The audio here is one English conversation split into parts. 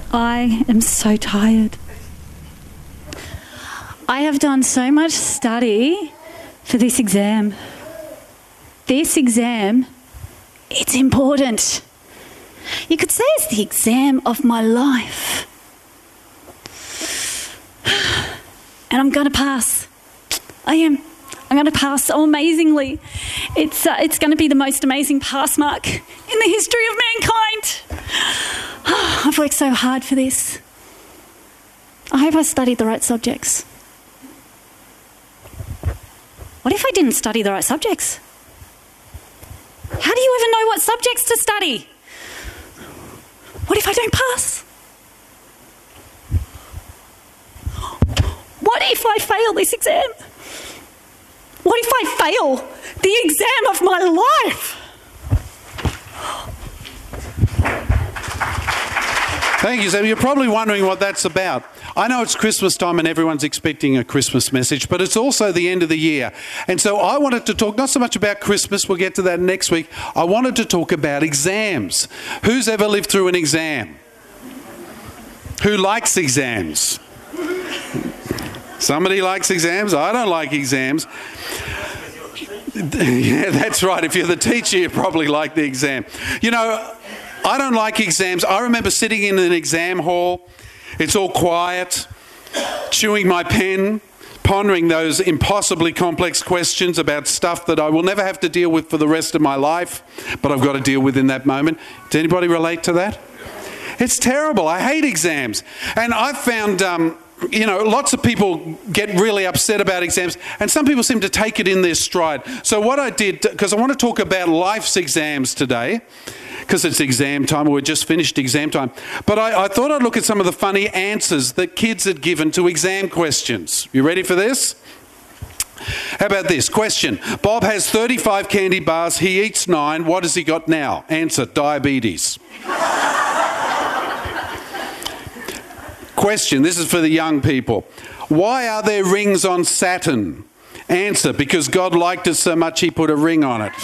I am so tired. I have done so much study for this exam. This exam, it's important. You could say it's the exam of my life. And I'm going to pass. I am. I'm going to pass so amazingly. It's going to be the most amazing pass mark in the history of mankind. I've worked so hard for this. I hope I studied the right subjects. What if I didn't study the right subjects? How do you even know what subjects to study? What if I don't pass? What if I fail this exam? What if I fail the exam of my life? Thank you, Sam. You're probably wondering what that's about. I know it's Christmas time and everyone's expecting a Christmas message, but it's also the end of the year. And so I wanted to talk not so much about Christmas, we'll get to that next week. I wanted to talk about exams. Who's ever lived through an exam? Who likes exams? Somebody likes exams? I don't like exams. Yeah, that's right. If you're the teacher, you probably like the exam. You know, I don't like exams. I remember sitting in an exam hall. It's all quiet, chewing my pen, pondering those impossibly complex questions about stuff that I will never have to deal with for the rest of my life, but I've got to deal with in that moment. Does anybody relate to that? It's terrible. I hate exams. And I've found... lots of people get really upset about exams, and some people seem to take it in their stride. So what I did, because I want to talk about life's exams today, because it's exam time, or we're just finished exam time, but I thought I'd look at some of the funny answers that kids had given to exam questions. You ready for this? How about this? Question. Bob has 35 candy bars. He eats 9. What has he got now? Answer. Diabetes. Question, this is for the young people. Why are there rings on Saturn? Answer, because God liked it so much he put a ring on it.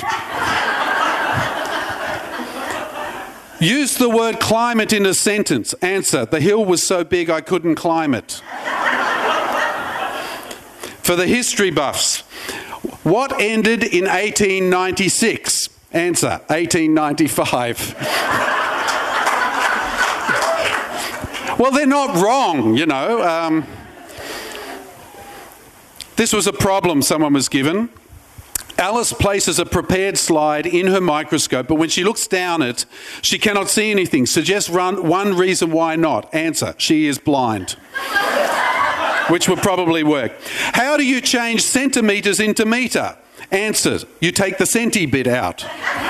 Use the word climate in a sentence. Answer, the hill was so big I couldn't climb it. For the history buffs, what ended in 1896? Answer, 1895. Well, they're not wrong, you know. This was a problem someone was given. Alice places a prepared slide in her microscope, but when she looks down it, she cannot see anything. Suggest one reason why not. Answer, she is blind. Which would probably work. How do you change centimetres into metre? Answer, you take the centi bit out.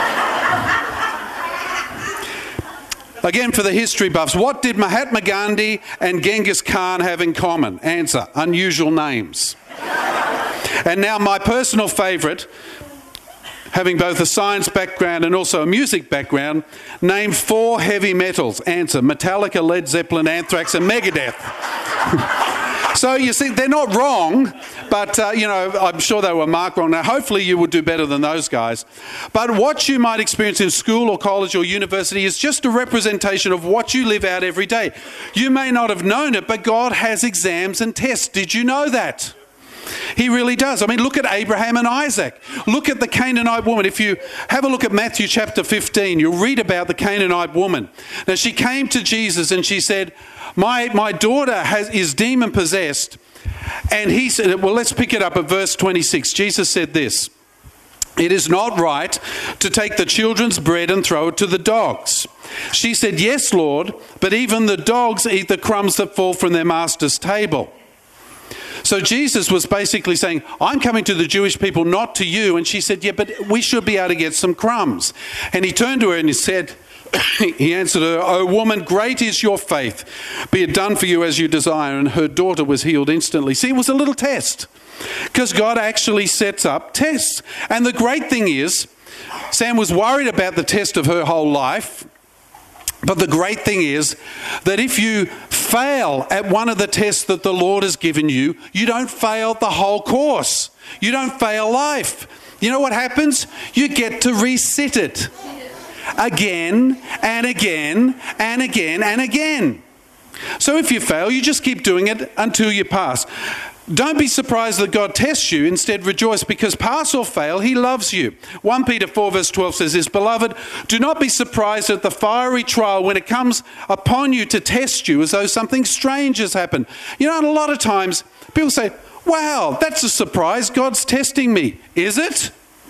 Again, for the history buffs, what did Mahatma Gandhi and Genghis Khan have in common? Answer, unusual names. And now my personal favourite, having both a science background and also a music background, name 4 heavy metals. Answer, Metallica, Led Zeppelin, Anthrax and Megadeth. So you see, they're not wrong, but, I'm sure they were marked wrong. Now, hopefully you will do better than those guys. But what you might experience in school or college or university is just a representation of what you live out every day. You may not have known it, but God has exams and tests. Did you know that? He really does. I mean, look at Abraham and Isaac. Look at the Canaanite woman. If you have a look at Matthew chapter 15, you'll read about the Canaanite woman. Now, she came to Jesus and she said, my daughter is demon possessed. And he said, well, let's pick it up at verse 26. Jesus said this, it is not right to take the children's bread and throw it to the dogs. She said, yes, Lord, but even the dogs eat the crumbs that fall from their master's table. So Jesus was basically saying, I'm coming to the Jewish people, not to you. And she said, yeah, but we should be able to get some crumbs. And he turned to her and he said, he answered her, O woman, great is your faith. Be it done for you as you desire. And her daughter was healed instantly. See, it was a little test. Because God actually sets up tests. And the great thing is, Sam was worried about the test of her whole life. But the great thing is that if you fail at one of the tests that the Lord has given you, you don't fail the whole course. You don't fail life. You know what happens? You get to resit it again and again and again and again. So if you fail, you just keep doing it until you pass. Don't be surprised that God tests you. Instead, rejoice, because pass or fail, he loves you. 1 Peter 4 verse 12 says this, "Beloved, do not be surprised at the fiery trial when it comes upon you to test you as though something strange has happened." You know, and a lot of times people say, "Wow, that's a surprise. God's testing me." Is it?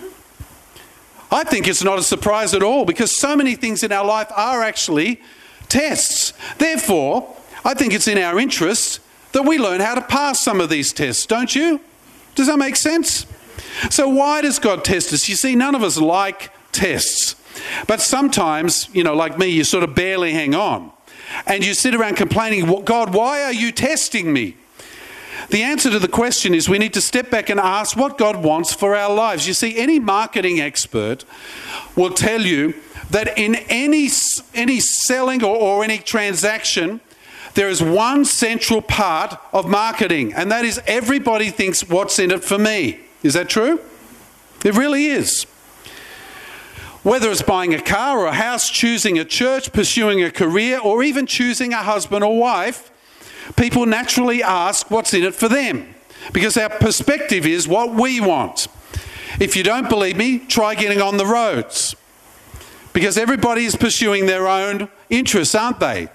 I think it's not a surprise at all, because so many things in our life are actually tests. Therefore, I think it's in our interests that we learn how to pass some of these tests, don't you? Does that make sense? So why does God test us? You see, none of us like tests. But sometimes, you know, like me, you sort of barely hang on. And you sit around complaining, "Well, God, why are you testing me?" The answer to the question is we need to step back and ask what God wants for our lives. You see, any marketing expert will tell you that in any selling or any transaction, there is one central part of marketing, and that is everybody thinks, "What's in it for me?" Is that true? It really is. Whether it's buying a car or a house, choosing a church, pursuing a career, or even choosing a husband or wife, people naturally ask what's in it for them, because our perspective is what we want. If you don't believe me, try getting on the roads, because everybody is pursuing their own interests, aren't they?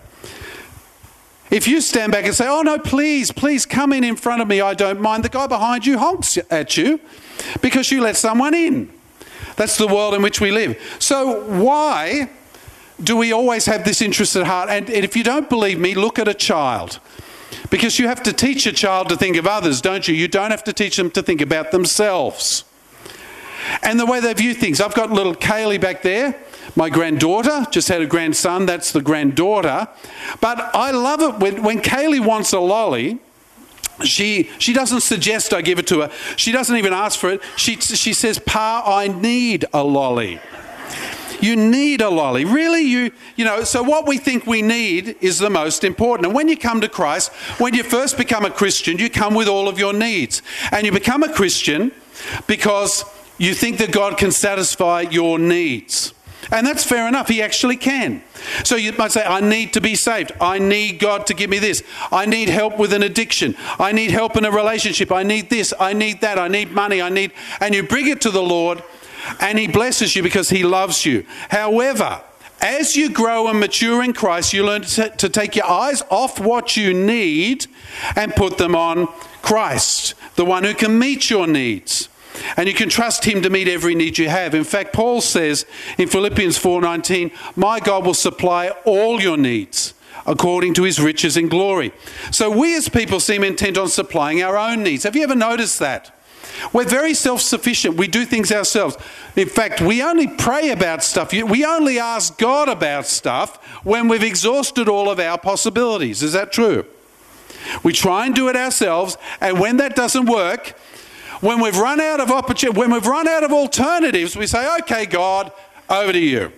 If you stand back and say, "Oh no, please come in front of me, I don't mind," the guy behind you honks at you because you let someone in. That's the world in which we live. So why do we always have this interest at heart? And if you don't believe me, look at a child. Because you have to teach a child to think of others, don't you? You don't have to teach them to think about themselves. And the way they view things. I've got little Kaylee back there. My granddaughter, just had a grandson, that's the granddaughter. But I love it when Kaylee wants a lolly, she doesn't suggest I give it to her. She doesn't even ask for it. She says, "Pa, I need a lolly." You need a lolly. Really, you know, so what we think we need is the most important. And when you come to Christ, when you first become a Christian, you come with all of your needs. And you become a Christian because you think that God can satisfy your needs. And that's fair enough. He actually can. So you might say, "I need to be saved. I need God to give me this. I need help with an addiction. I need help in a relationship. I need this. I need that. I need money. And you bring it to the Lord, and he blesses you because he loves you. However, as you grow and mature in Christ, you learn to take your eyes off what you need and put them on Christ, the one who can meet your needs. And you can trust him to meet every need you have. In fact, Paul says in Philippians 4:19, "My God will supply all your needs according to his riches in glory." So we as people seem intent on supplying our own needs. Have you ever noticed that? We're very self-sufficient. We do things ourselves. In fact, we only pray about stuff. We only ask God about stuff when we've exhausted all of our possibilities. Is that true? We try and do it ourselves, and when that doesn't work, when we've run out of opportunity, when we've run out of alternatives, we say, "Okay, God, over to you."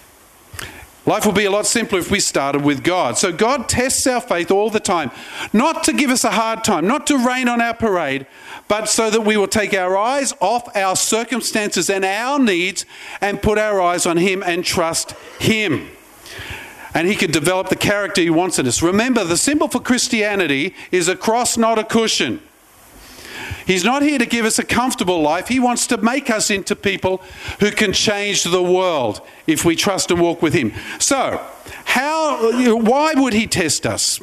Life will be a lot simpler if we started with God. So God tests our faith all the time, not to give us a hard time, not to rain on our parade, but so that we will take our eyes off our circumstances and our needs and put our eyes on him and trust him. And he can develop the character he wants in us. Remember, the symbol for Christianity is a cross, not a cushion. He's not here to give us a comfortable life. He wants to make us into people who can change the world if we trust and walk with him. So, why would he test us?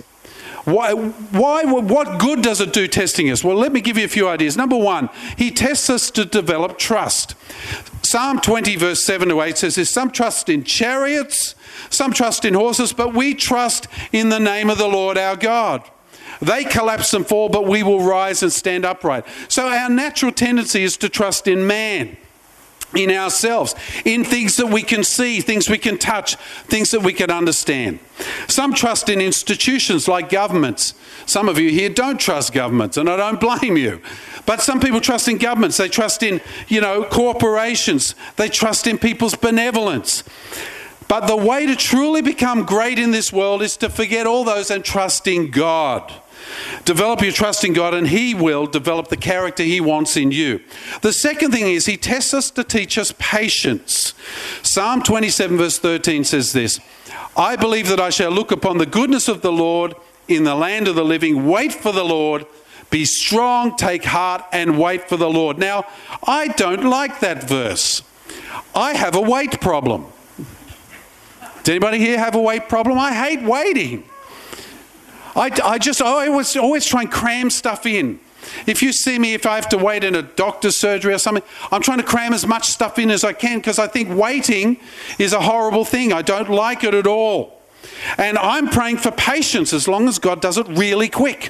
What good does it do testing us? Well, let me give you a few ideas. Number one, he tests us to develop trust. Psalm 20 verse 7 to 8 says this, "Some trust in chariots, some trust in horses, but we trust in the name of the Lord our God. They collapse and fall, but we will rise and stand upright." So our natural tendency is to trust in man, in ourselves, in things that we can see, things we can touch, things that we can understand. Some trust in institutions like governments. Some of you here don't trust governments, and I don't blame you. But some people trust in governments. They trust in, corporations. They trust in people's benevolence. But the way to truly become great in this world is to forget all those and trust in God. Develop your trust in God, and he will develop the character he wants in you. The second thing is he tests us to teach us patience. Psalm 27 verse 13 says this, "I believe that I shall look upon the goodness of the Lord in the land of the living. Wait for the Lord. Be strong, take heart, and wait for the Lord. Now, I don't like that verse. I have a wait problem. Does anybody here have a wait problem? I hate waiting. I always try and cram stuff in. If you see me, if I have to wait in a doctor's surgery or something, I'm trying to cram as much stuff in as I can because I think waiting is a horrible thing. I don't like it at all. And I'm praying for patience as long as God does it really quick.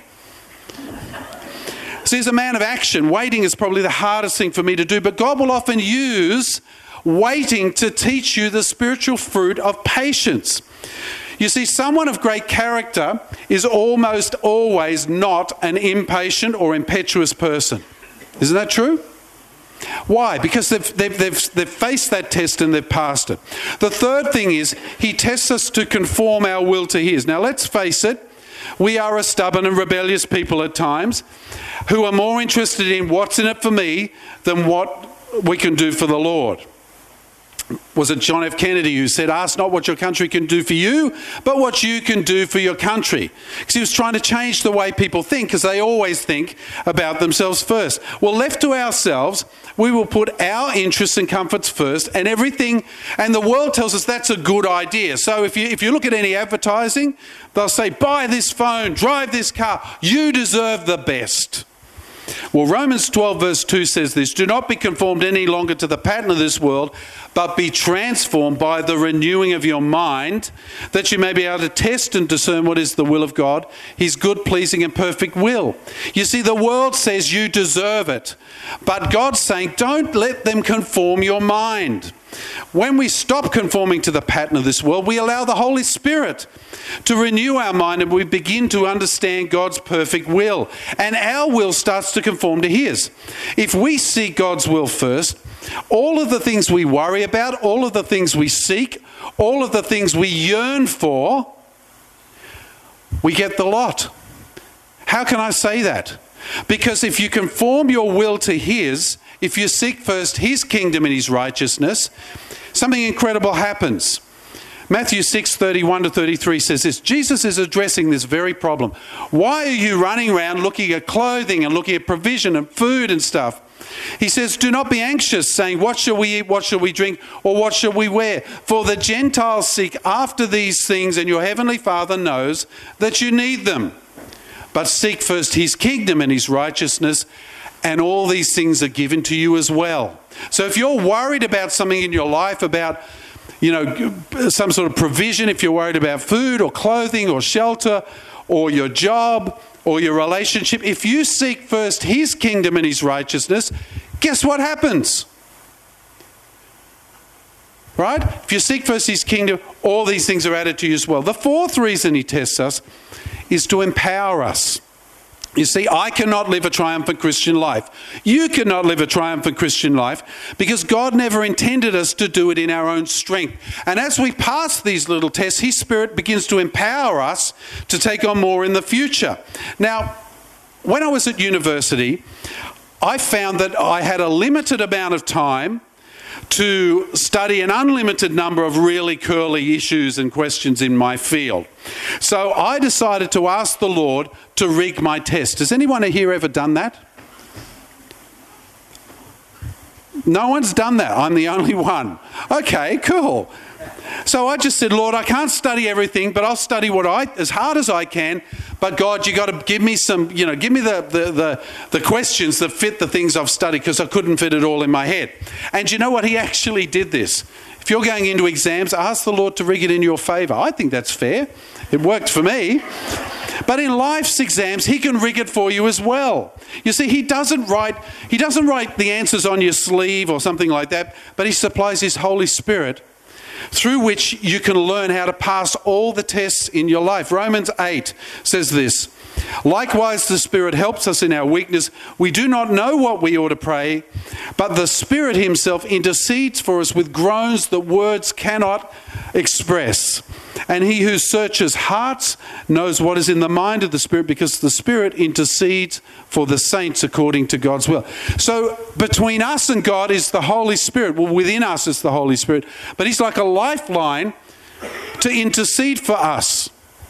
See, as a man of action, waiting is probably the hardest thing for me to do, but God will often use waiting to teach you the spiritual fruit of patience. You see, someone of great character is almost always not an impatient or impetuous person. Isn't that true? Why? Because they've faced that test and they've passed it. The third thing is, he tests us to conform our will to his. Now, let's face it, we are a stubborn and rebellious people at times who are more interested in what's in it for me than what we can do for the Lord. Was it John F. Kennedy who said, ask not what your country can do for you, but what you can do for your country? Because he was trying to change the way people think, because they always think about themselves first. Well, left to ourselves, we will put our interests and comforts first, and everything, and the world tells us that's a good idea. So if you look at any advertising, they'll say, buy this phone, drive this car, you deserve the best. Well, Romans 12 verse 2 says this, do not be conformed any longer to the pattern of this world, but be transformed by the renewing of your mind, that you may be able to test and discern what is the will of God, his good, pleasing and perfect will. You see, the world says you deserve it, but God's saying don't let them conform your mind. When we stop conforming to the pattern of this world, we allow the Holy Spirit to renew our mind and we begin to understand God's perfect will. And our will starts to conform to his. If we seek God's will first, all of the things we worry about, all of the things we seek, all of the things we yearn for, we get the lot. How can I say that? Because if you conform your will to his, if you seek first his kingdom and his righteousness, something incredible happens. Matthew 6:31-33 says this. Jesus is addressing this very problem. Why are you running around looking at clothing and looking at provision and food and stuff? He says, do not be anxious, saying, what shall we eat, what shall we drink, or what shall we wear? For the Gentiles seek after these things, and your heavenly Father knows that you need them. But seek first his kingdom and his righteousness, and all these things are given to you as well. So if you're worried about something in your life, about some sort of provision, if you're worried about food or clothing or shelter or your job or your relationship, if you seek first his kingdom and his righteousness, guess what happens? Right? If you seek first his kingdom, all these things are added to you as well. The fourth reason he tests us is to empower us. You see, I cannot live a triumphant Christian life. You cannot live a triumphant Christian life because God never intended us to do it in our own strength. And as we pass these little tests, his Spirit begins to empower us to take on more in the future. Now, when I was at university, I found that I had a limited amount of time to study an unlimited number of really curly issues and questions in my field. So I decided to ask the Lord to rig my test. Has anyone here ever done that? No one's done that. I'm the only one. Okay, cool. So I just said, Lord, I can't study everything, but I'll study as hard as I can. But God, you got to give me some, give me the questions that fit the things I've studied, because I couldn't fit it all in my head. And you know what? He actually did this. If you're going into exams, ask the Lord to rig it in your favour. I think that's fair. It worked for me. But in life's exams, he can rig it for you as well. You see, he doesn't write the answers on your sleeve or something like that, but he supplies his Holy Spirit through which you can learn how to pass all the tests in your life. Romans 8 says this, likewise the Spirit helps us in our weakness. We do not know what we ought to pray, but the Spirit himself intercedes for us with groans that words cannot express. And he who searches hearts knows what is in the mind of the Spirit, because the Spirit intercedes for the saints according to God's will. So between us and God is the Holy Spirit. Well, within us is the Holy Spirit. But he's like a lifeline to intercede for us.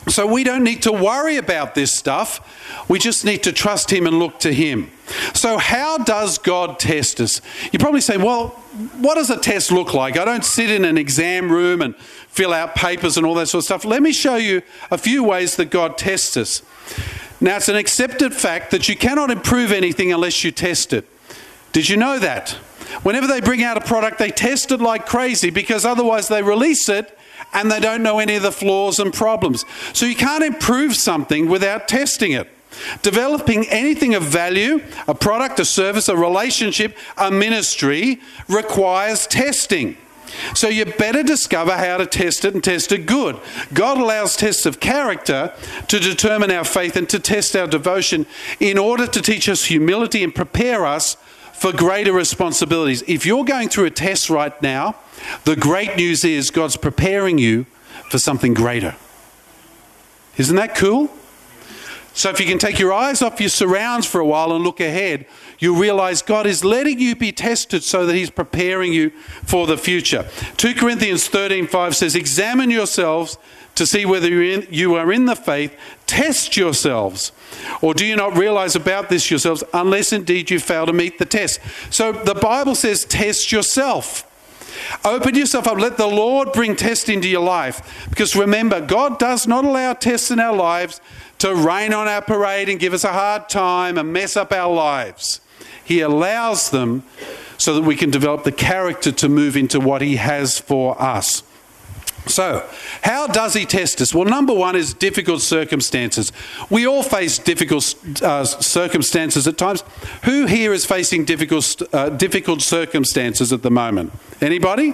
So we don't need to worry about this stuff. We just need to trust him and look to him. So how does God test us? You probably say, well, what does a test look like? I don't sit in an exam room and fill out papers and all that sort of stuff. Let me show you a few ways that God tests us. Now, it's an accepted fact that you cannot improve anything unless you test it. Did you know that? Whenever they bring out a product, they test it like crazy, because otherwise they release it and they don't know any of the flaws and problems. So you can't improve something without testing it. Developing anything of value, a product, a service, a relationship, a ministry, requires testing. So you better discover how to test it and test it good. God allows tests of character to determine our faith and to test our devotion in order to teach us humility and prepare us for greater responsibilities. If you're going through a test right now, the great news is God's preparing you for something greater. Isn't that cool? So if you can take your eyes off your surrounds for a while and look ahead, you'll realize God is letting you be tested so that he's preparing you for the future. 2 Corinthians 13:5 says, examine yourselves to see whether you are in the faith. Test yourselves. Or do you not realize about this yourselves, unless indeed you fail to meet the test? So the Bible says test yourself. Open yourself up. Let the Lord bring test into your life. Because remember, God does not allow tests in our lives to rain on our parade and give us a hard time and mess up our lives. He allows them so that we can develop the character to move into what he has for us. So, how does he test us? Well, number one is difficult circumstances. We all face difficult circumstances at times. Who here is facing difficult circumstances at the moment? Anybody?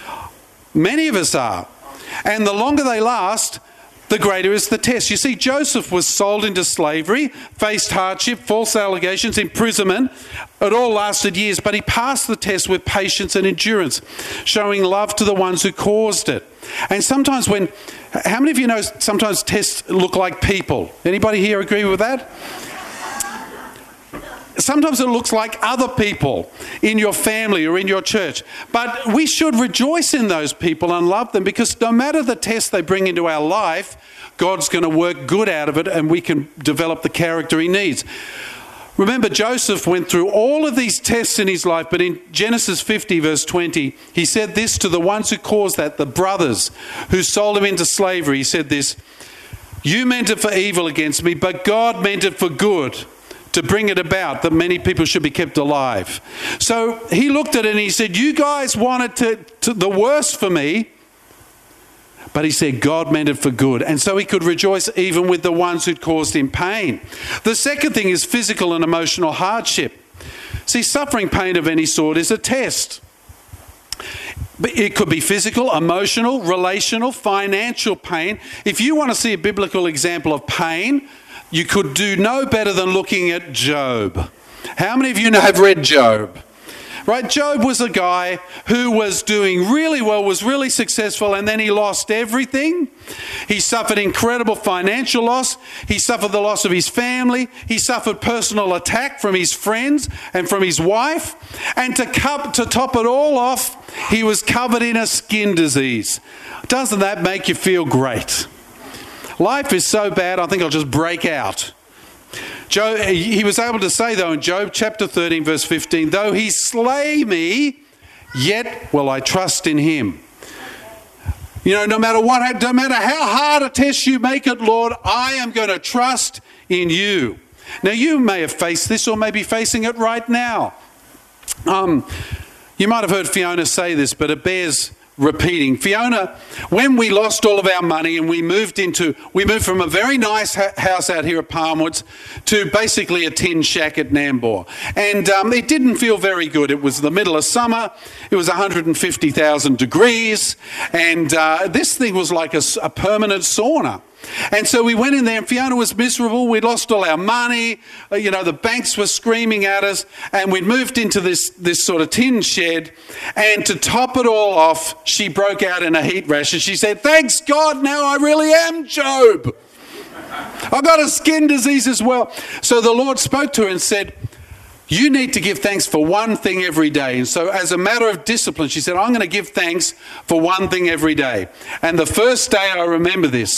Many of us are. And the longer they last, the greater is the test. You see, Joseph was sold into slavery, faced hardship, false allegations, imprisonment. It all lasted years, but he passed the test with patience and endurance, showing love to the ones who caused it. And sometimes how many of you know sometimes tests look like people? Anybody here agree with that? Sometimes it looks like other people in your family or in your church. But we should rejoice in those people and love them, because no matter the test they bring into our life, God's going to work good out of it and we can develop the character he needs. Remember, Joseph went through all of these tests in his life, but in Genesis 50 verse 20, he said this to the ones who caused that, the brothers who sold him into slavery. He said this, you meant it for evil against me, but God meant it for good, to bring it about that many people should be kept alive. So he looked at it and he said, you guys wanted the worst for me, but he said God meant it for good. And so he could rejoice even with the ones who'd caused him pain. The second thing is physical and emotional hardship. See, suffering pain of any sort is a test. It could be physical, emotional, relational, financial pain. If you want to see a biblical example of pain, you could do no better than looking at Job. How many of you have read Job? Right, Job was a guy who was doing really well, was really successful, and then he lost everything. He suffered incredible financial loss. He suffered the loss of his family. He suffered personal attack from his friends and from his wife. And to top it all off, he was covered in a skin disease. Doesn't that make you feel great? Life is so bad, I think I'll just break out. He was able to say, though, in Job chapter 13, verse 15, though he slay me, yet will I trust in him. You know, no matter how hard a test you make it, Lord, I am going to trust in you. Now, you may have faced this or may be facing it right now. You might have heard Fiona say this, but it bears repeating. Fiona, when we lost all of our money and we moved from a very nice house out here at Palmwoods to basically a tin shack at Nambour. And it didn't feel very good. It was the middle of summer. It was 150,000 degrees. And this thing was like a permanent sauna. And so we went in there and Fiona was miserable. We'd lost all our money. The banks were screaming at us. And we'd moved into this sort of tin shed. And to top it all off, she broke out in a heat rash. And she said, thanks God, now I really am Job. I've got a skin disease as well. So the Lord spoke to her and said, you need to give thanks for one thing every day. And so as a matter of discipline, she said, I'm going to give thanks for one thing every day. And the first day, I remember this,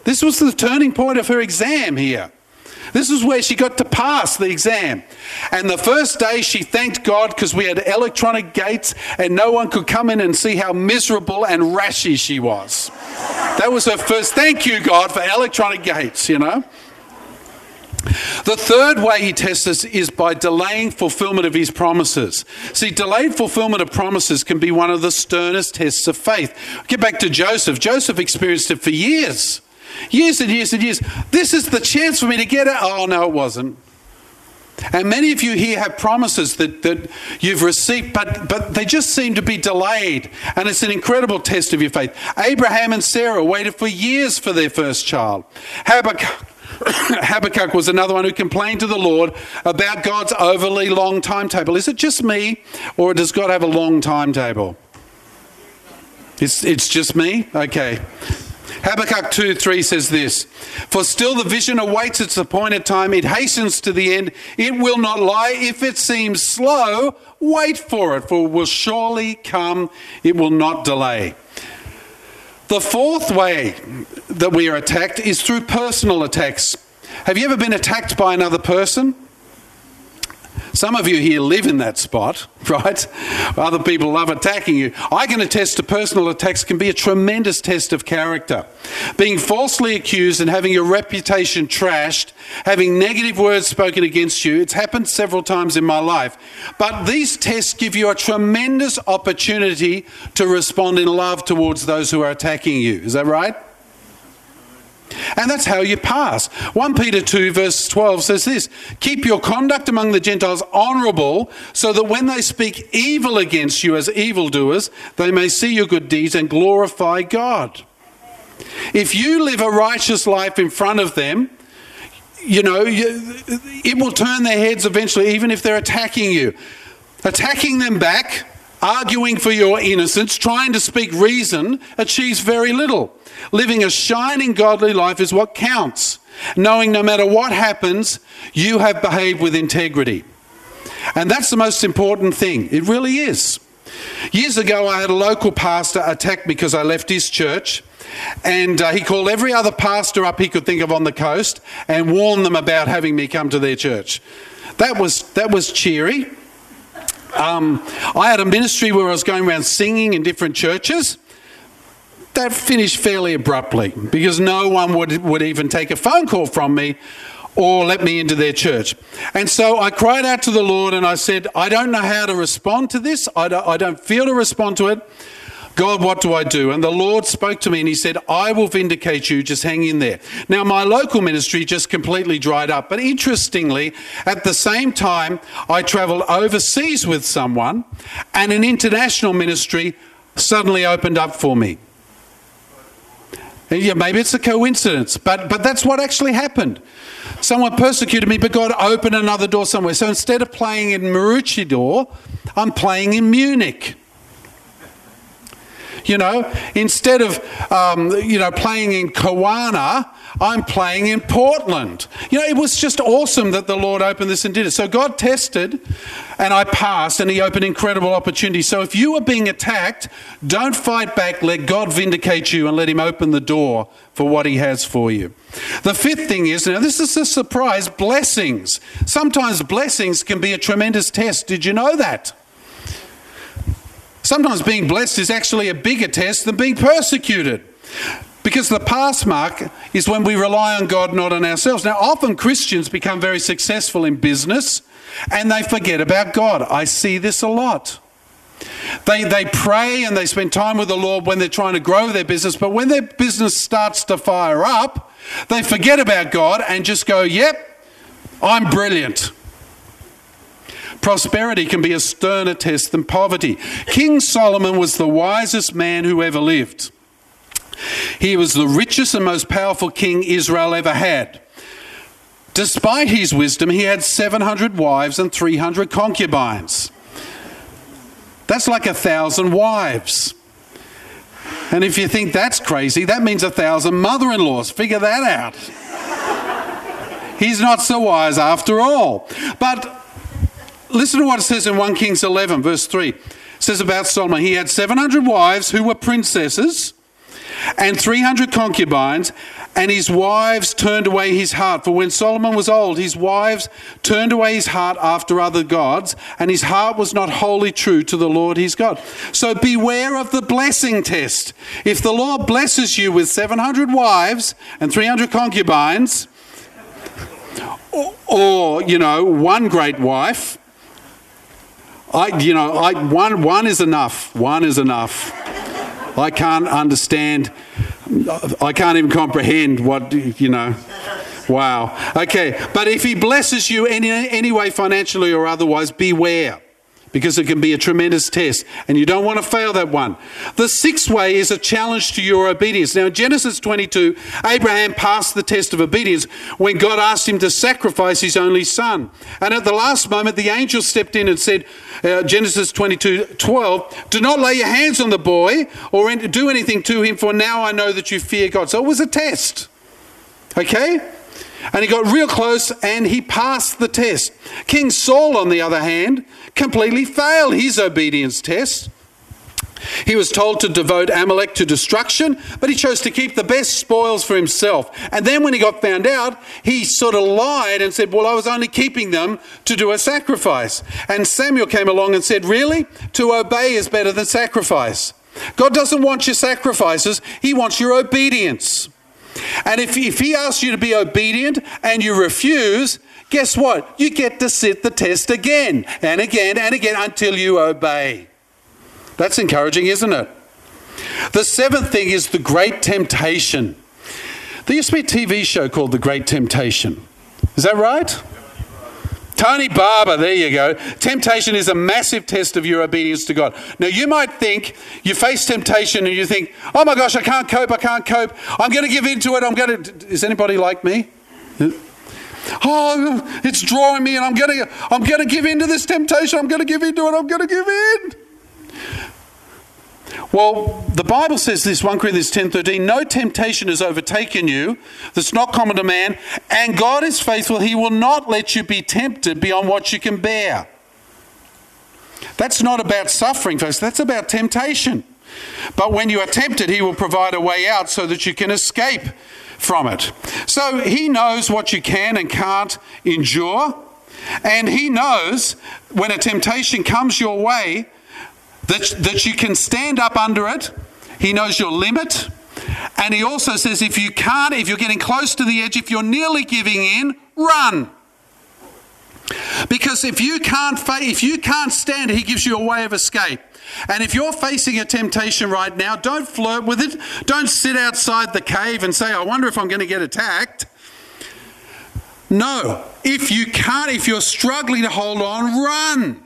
This was the turning point of her exam here. This is where she got to pass the exam. And the first day she thanked God because we had electronic gates and no one could come in and see how miserable and rashy she was. That was her first thank you, God, for electronic gates, you know. The third way he tests us is by delaying fulfillment of his promises. See, delayed fulfillment of promises can be one of the sternest tests of faith. Get back to Joseph. Joseph experienced it for years. Years and years and years. This is the chance for me to get it. Oh, no, it wasn't. And many of you here have promises that you've received, but they just seem to be delayed. And it's an incredible test of your faith. Abraham and Sarah waited for years for their first child. Habakkuk was another one who complained to the Lord about God's overly long timetable. Is it just me, or does God have a long timetable? It's just me? Okay. Habakkuk 2:3 says this, "For still the vision awaits its appointed time. It hastens to the end. It will not lie. If it seems slow, wait for it, for it will surely come. It will not delay." The fourth way that we are attacked is through personal attacks. Have you ever been attacked by another person? Some of you here live in that spot, right? Other people love attacking you. I can attest to personal attacks can be a tremendous test of character. Being falsely accused and having your reputation trashed, having negative words spoken against you, it's happened several times in my life. But these tests give you a tremendous opportunity to respond in love towards those who are attacking you. Is that right? And that's how you pass. 1 Peter 2 verse 12 says this, "Keep your conduct among the Gentiles honourable, so that when they speak evil against you as evildoers, they may see your good deeds and glorify God." If you live a righteous life in front of them, you know, it will turn their heads eventually, even if they're attacking you. Attacking them back, arguing for your innocence, trying to speak reason, achieves very little. Living a shining godly life is what counts. Knowing no matter what happens, you have behaved with integrity. And that's the most important thing. It really is. Years ago, I had a local pastor attack me because I left his church. And he called every other pastor up he could think of on the coast and warned them about having me come to their church. That was cheery. I had a ministry where I was going around singing in different churches. That finished fairly abruptly because no one would even take a phone call from me or let me into their church. And so I cried out to the Lord and I said, I don't know how to respond to this. I don't feel to respond to it. God, what do I do? And the Lord spoke to me and he said, I will vindicate you, just hang in there. Now, my local ministry just completely dried up. But interestingly, at the same time, I travelled overseas with someone and an international ministry suddenly opened up for me. And yeah, maybe it's a coincidence, but that's what actually happened. Someone persecuted me, but God opened another door somewhere. So instead of playing in Maroochydore, I'm playing in Munich. You know, instead of, playing in Kawana, I'm playing in Portland. You know, it was just awesome that the Lord opened this and did it. So God tested and I passed and he opened incredible opportunities. So if you are being attacked, don't fight back. Let God vindicate you and let him open the door for what he has for you. The fifth thing is, now this is a surprise, blessings. Sometimes blessings can be a tremendous test. Did you know that? Sometimes being blessed is actually a bigger test than being persecuted. Because the pass mark is when we rely on God, not on ourselves. Now, often Christians become very successful in business and they forget about God. I see this a lot. They pray and they spend time with the Lord when they're trying to grow their business, but when their business starts to fire up, they forget about God and just go, yep, I'm brilliant. Prosperity can be a sterner test than poverty. King Solomon was the wisest man who ever lived. He was the richest and most powerful king Israel ever had. Despite his wisdom, he had 700 wives and 300 concubines. That's like 1,000 wives. And if you think that's crazy, that means 1,000 mother-in-laws. Figure that out. He's not so wise after all. But listen to what it says in 1 Kings 11, verse 3. It says about Solomon, he had 700 wives who were princesses and 300 concubines, and his wives turned away his heart. For when Solomon was old, his wives turned away his heart after other gods, and his heart was not wholly true to the Lord his God. So beware of the blessing test. If the Lord blesses you with 700 wives and 300 concubines, or one great wife, one is enough. One is enough. I can't understand. I can't even comprehend what, Wow. Okay. But if he blesses you in any way, financially or otherwise, beware. Because it can be a tremendous test. And you don't want to fail that one. The sixth way is a challenge to your obedience. Now, in Genesis 22, Abraham passed the test of obedience when God asked him to sacrifice his only son. And at the last moment, the angel stepped in and said, Genesis 22:12, do not lay your hands on the boy or do anything to him, for now I know that you fear God. So it was a test. Okay? And he got real close and he passed the test. King Saul, on the other hand, completely failed his obedience test. He was told to devote Amalek to destruction, but he chose to keep the best spoils for himself. And then when he got found out, he sort of lied and said, well, I was only keeping them to do a sacrifice. And Samuel came along and said, really? To obey is better than sacrifice. God doesn't want your sacrifices. He wants your obedience. And if he asks you to be obedient and you refuse, guess what? You get to sit the test again and again and again until you obey. That's encouraging, isn't it? The seventh thing is the great temptation. There used to be a TV show called The Great Temptation. Is that right? Tony Barber, there you go. Temptation is a massive test of your obedience to God. Now, you might think, you face temptation and you think, oh my gosh, I can't cope. I'm going to give in to it. Is anybody like me? Oh, it's drawing me and I'm going to give in to this temptation. I'm going to give in to it. I'm going to give in. Well, the Bible says this, 1 Corinthians 10:13, no temptation has overtaken you that's not common to man, and God is faithful. He will not let you be tempted beyond what you can bear. That's not about suffering, folks. That's about temptation. But when you are tempted, he will provide a way out so that you can escape from it. So he knows what you can and can't endure, and he knows when a temptation comes your way, that you can stand up under it. He knows your limit. And he also says if you're getting close to the edge, if you're nearly giving in, run. Because if you can't stand it, he gives you a way of escape. And if you're facing a temptation right now, don't flirt with it. Don't sit outside the cave and say, I wonder if I'm going to get attacked. No. If you're struggling to hold on, run.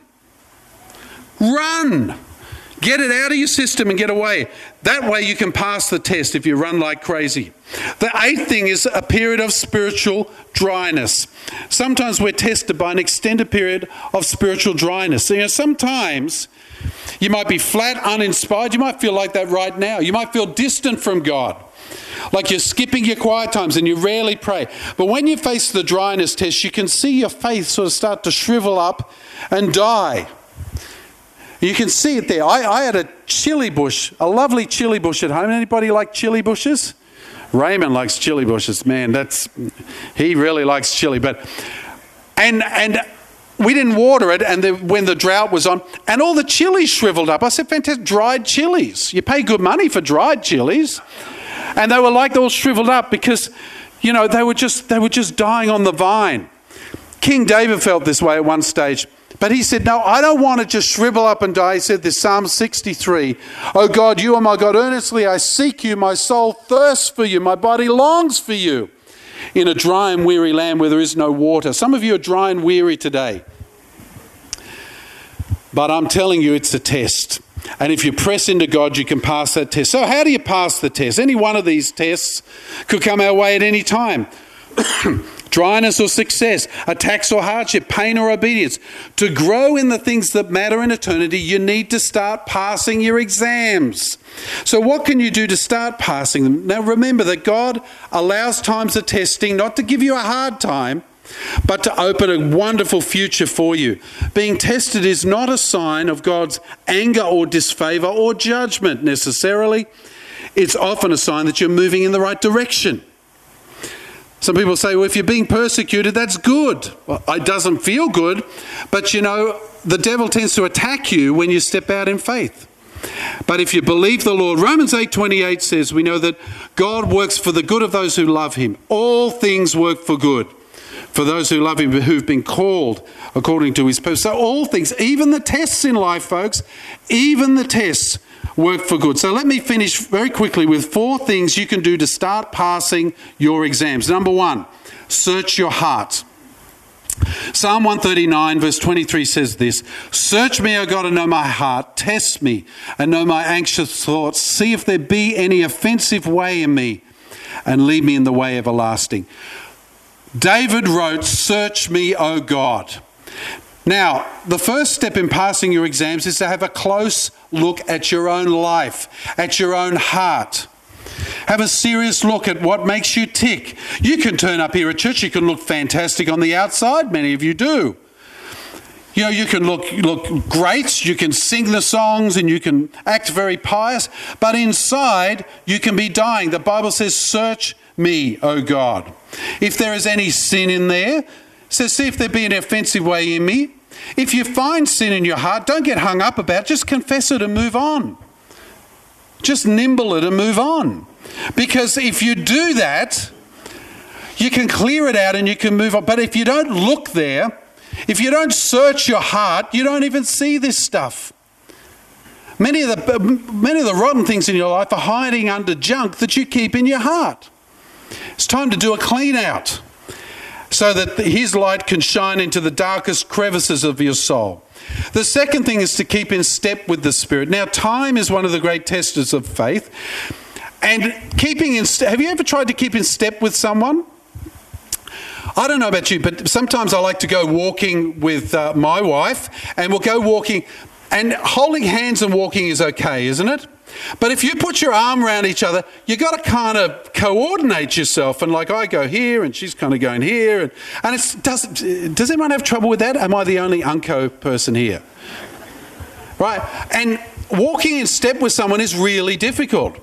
Run. Get it out of your system and get away. That way you can pass the test if you run like crazy. The eighth thing is a period of spiritual dryness. Sometimes we're tested by an extended period of spiritual dryness. Sometimes you might be flat uninspired. You might feel like that right now. You might feel distant from God. Like you're skipping your quiet times and you rarely pray. But when you face the dryness test, you can see your faith sort of start to shrivel up and die. You can see it there. I had a chili bush, a lovely chili bush at home. Anybody like chili bushes? Raymond likes chili bushes. Man, he really likes chili. And we didn't water it, and when the drought was on, and all the chilies shriveled up. I said, fantastic, dried chilies. You pay good money for dried chilies. And they were all shriveled up because, they were just dying on the vine. King David felt this way at one stage. But he said, no, I don't want to just shrivel up and die. He said this, Psalm 63, oh God, you are my God, earnestly I seek you, my soul thirsts for you, my body longs for you in a dry and weary land where there is no water. Some of you are dry and weary today. But I'm telling you, it's a test. And if you press into God, you can pass that test. So how do you pass the test? Any one of these tests could come our way at any time. Dryness or success, attacks or hardship, pain or obedience. To grow in the things that matter in eternity, you need to start passing your exams. So what can you do to start passing them? Now remember that God allows times of testing not to give you a hard time, but to open a wonderful future for you. Being tested is not a sign of God's anger or disfavour or judgment necessarily. It's often a sign that you're moving in the right direction. Some people say, well, if you're being persecuted, that's good. Well, it doesn't feel good, but you know, the devil tends to attack you when you step out in faith. But if you believe the Lord, Romans 8:28 says, we know that God works for the good of those who love him. All things work for good for those who love him, who've been called according to his purpose. So all things, even the tests in life, folks, even the tests work for good. So let me finish very quickly with 4 things you can do to start passing your exams. Number 1, search your heart. Psalm 139 verse 23 says this, "Search me, O God, and know my heart. Test me and know my anxious thoughts. See if there be any offensive way in me, and lead me in the way everlasting." David wrote, "Search me, O God." Now, the first step in passing your exams is to have a close look at your own life, at your own heart. Have a serious look at what makes you tick. You can turn up here at church, you can look fantastic on the outside, many of you do. You know, you can look great, you can sing the songs and you can act very pious, but inside you can be dying. The Bible says, "Search me, O God. If there is any sin in there," it says, "see if there be an offensive way in me." If you find sin in your heart, don't get hung up about it, just confess it and move on. Just nimble it and move on. Because if you do that, you can clear it out and you can move on. But if you don't look there, if you don't search your heart, you don't even see this stuff. Many of the rotten things in your life are hiding under junk that you keep in your heart. It's time to do a clean out so that his light can shine into the darkest crevices of your soul. The second thing is to keep in step with the Spirit. Now, time is one of the great testers of faith. And have you ever tried to keep in step with someone? I don't know about you, but sometimes I like to go walking with my wife, and we'll go walking, and holding hands and walking is okay, isn't it? But if you put your arm around each other, you've got to kind of coordinate yourself. And like I go here and she's kind of going here. And does anyone have trouble with that? Am I the only unco person here? Right? And walking in step with someone is really difficult.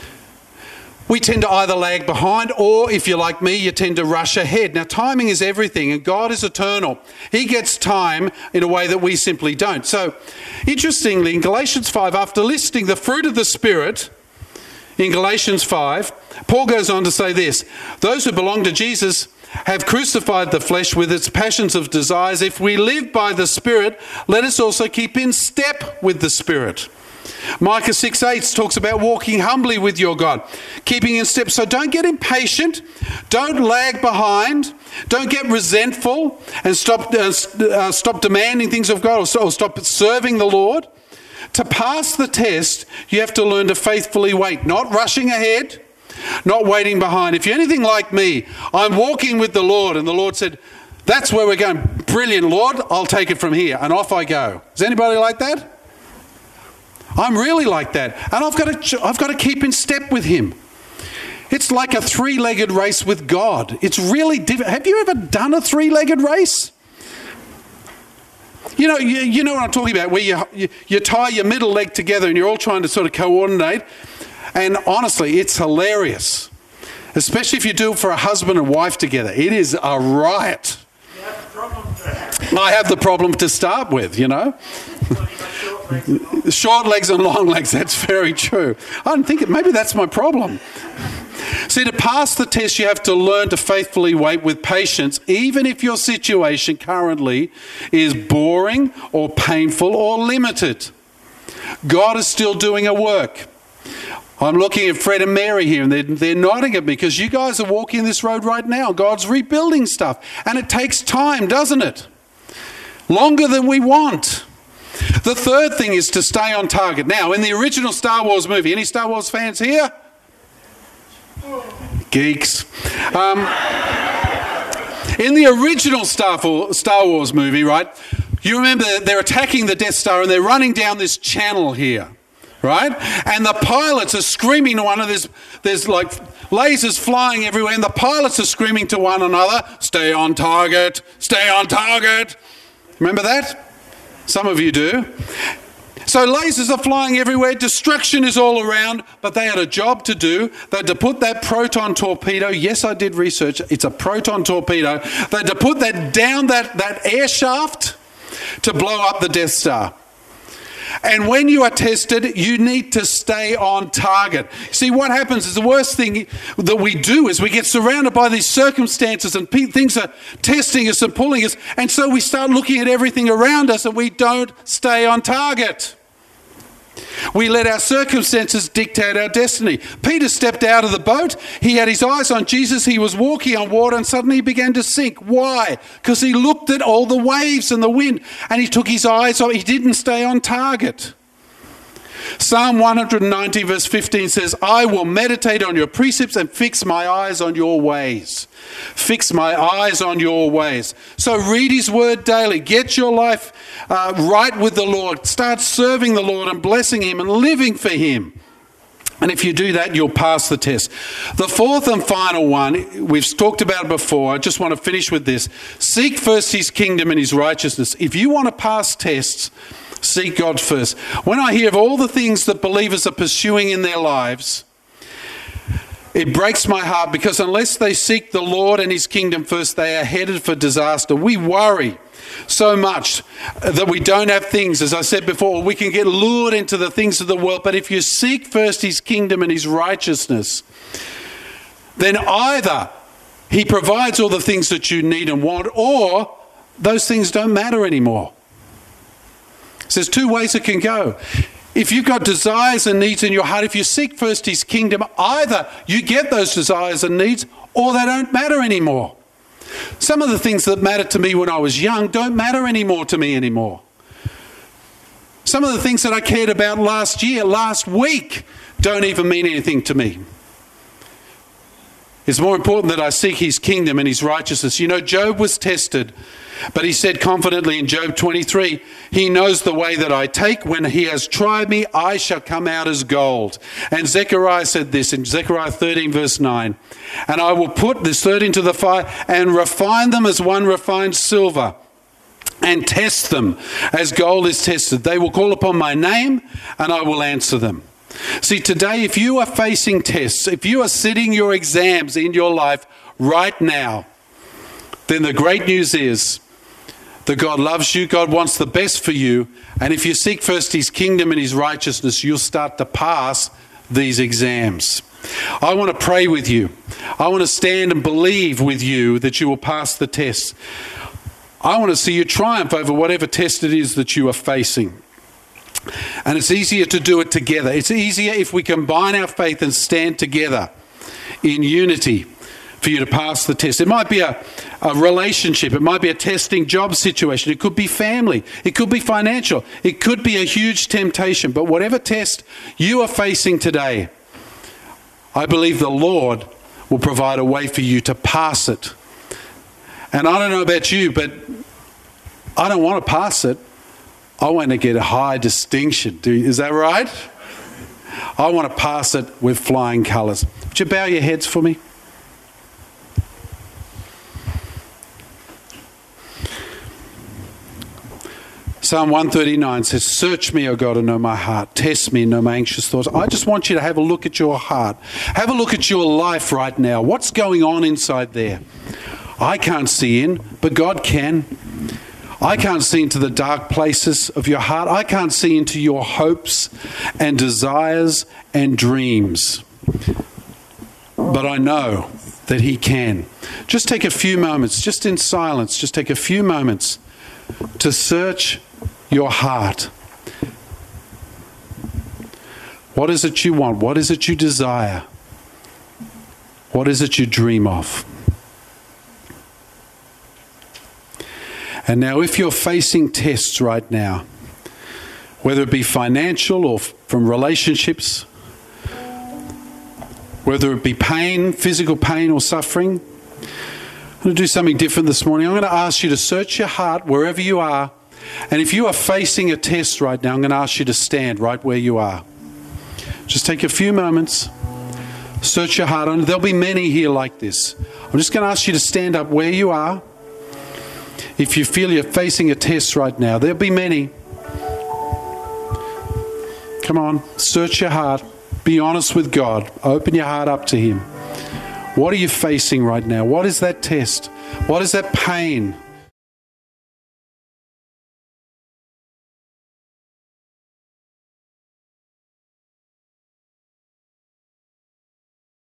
We tend to either lag behind, or if you're like me, you tend to rush ahead. Now, timing is everything, and God is eternal. He gets time in a way that we simply don't. So, interestingly, in Galatians 5, after listing the fruit of the Spirit, in Galatians 5, Paul goes on to say this: "Those who belong to Jesus have crucified the flesh with its passions of desires. If we live by the Spirit, let us also keep in step with the Spirit." Micah 6:8 talks about walking humbly with your God, keeping in step. So don't get impatient, don't lag behind, don't get resentful and stop demanding things of God or stop serving the Lord. To pass the test, you have to learn to faithfully wait, not rushing ahead, not waiting behind. If you're anything like me, I'm walking with the Lord and the Lord said, "That's where we're going. Brilliant, Lord, I'll take it from here." And off I go. Is anybody like that? I'm really like that. And I've got to keep in step with him. It's like a 3-legged race with God. It's really difficult. Have you ever done a 3-legged race? You know what I'm talking about, where you tie your middle leg together and you're all trying to sort of coordinate. And honestly, it's hilarious. Especially if you do it for a husband and wife together. It is a riot. I have the problem to start with, you know. Short legs and long legs, that's very true. I don't think maybe that's my problem. See, to pass the test, you have to learn to faithfully wait with patience, even if your situation currently is boring or painful or limited. God is still doing a work. I'm looking at Fred and Mary here, and they're nodding at me because you guys are walking this road right now. God's rebuilding stuff, and it takes time, doesn't it? Longer than we want. The third thing is to stay on target. Now, in the original Star Wars movie, any Star Wars fans here? Geeks. In the original Star Wars movie, right, you remember they're attacking the Death Star and they're running down this channel here, right? And the pilots are screaming to one another. There's like lasers flying everywhere, and the pilots are screaming to one another, "Stay on target, stay on target." Remember that? Some of you do. So lasers are flying everywhere, destruction is all around, but they had a job to do. They had to put that proton torpedo, yes, I did research, it's a proton torpedo. They had to put that down that air shaft to blow up the Death Star. And when you are tested, you need to stay on target. See, what happens is the worst thing that we do is we get surrounded by these circumstances and things are testing us and pulling us. And so we start looking at everything around us and we don't stay on target. We let our circumstances dictate our destiny. Peter stepped out of the boat. He had his eyes on Jesus. He was walking on water and suddenly he began to sink. Why? Because he looked at all the waves and the wind and he took his eyes off. He didn't stay on target. Psalm 190 verse 15 says, I will meditate on your precepts and fix my eyes on your ways. Fix my eyes on your ways. So read his word daily. Get your life right with the Lord. Start serving the Lord and blessing him and living for him. And if you do that, you'll pass the test. The fourth and final one, we've talked about it before. I just want to finish with this. Seek first his kingdom and his righteousness. If you want to pass tests, seek God first. When I hear of all the things that believers are pursuing in their lives, it breaks my heart because unless they seek the Lord and his kingdom first, they are headed for disaster. We worry so much that we don't have things. As I said before, we can get lured into the things of the world. But if you seek first his kingdom and his righteousness, then either he provides all the things that you need and want, or those things don't matter anymore. So there's two ways it can go. If you've got desires and needs in your heart, if you seek first his kingdom, either you get those desires and needs or they don't matter anymore. Some of the things that mattered to me when I was young don't matter anymore to me anymore. Some of the things that I cared about last year, last week, don't even mean anything to me. It's more important that I seek his kingdom and his righteousness. You know, Job was tested, but he said confidently in Job 23, he knows the way that I take. When he has tried me, I shall come out as gold. And Zechariah said this in Zechariah 13 verse 9, and I will put this third into the fire and refine them as one refines silver and test them as gold is tested. They will call upon my name and I will answer them. See, today, if you are facing tests, if you are sitting your exams in your life right now, then the great news is that God loves you, God wants the best for you, and if you seek first his kingdom and his righteousness, you'll start to pass these exams. I want to pray with you. I want to stand and believe with you that you will pass the test. I want to see you triumph over whatever test it is that you are facing. And it's easier to do it together. It's easier if we combine our faith and stand together in unity for you to pass the test. It might be a relationship. It might be a testing job situation. It could be family. It could be financial. It could be a huge temptation. But whatever test you are facing today, I believe the Lord will provide a way for you to pass it. And I don't know about you, but I don't want to pass it. I want to get a high distinction. Is that right? I want to pass it with flying colours. Would you bow your heads for me? Psalm 139 says, search me, O God, and know my heart. Test me and know my anxious thoughts. I just want you to have a look at your heart. Have a look at your life right now. What's going on inside there? I can't see in, but God can. I can't see into the dark places of your heart. I can't see into your hopes and desires and dreams. But I know that he can. Just take a few moments, just in silence, just take a few moments to search your heart. What is it you want? What is it you desire? What is it you dream of? And now if you're facing tests right now, whether it be financial or from relationships, whether it be pain, physical pain or suffering, I'm going to do something different this morning. I'm going to ask you to search your heart wherever you are. And if you are facing a test right now, I'm going to ask you to stand right where you are. Just take a few moments, search your heart. And there'll be many here like this. I'm just going to ask you to stand up where you are. If you feel you're facing a test right now, there'll be many. Come on, search your heart. Be honest with God. Open your heart up to Him. What are you facing right now? What is that test? What is that pain?